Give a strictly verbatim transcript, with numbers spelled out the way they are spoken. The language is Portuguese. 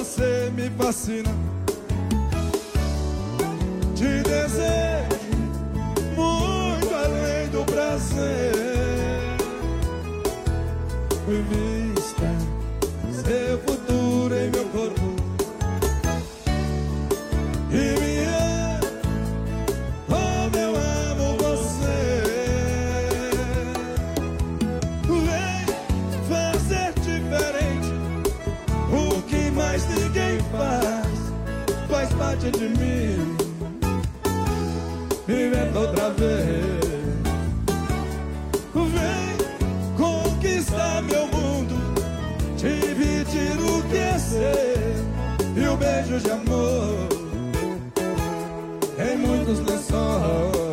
você me fascina. Te desejo muito além do prazer. Vista seu futuro em meu corpo e me ama como eu amo você. Vem fazer diferente o que mais ninguém faz. Faz parte de mim. Inventa outra vez. Vem conquistar meu mundo, dividir o que é seu e o beijo de amor em muitos lençóis.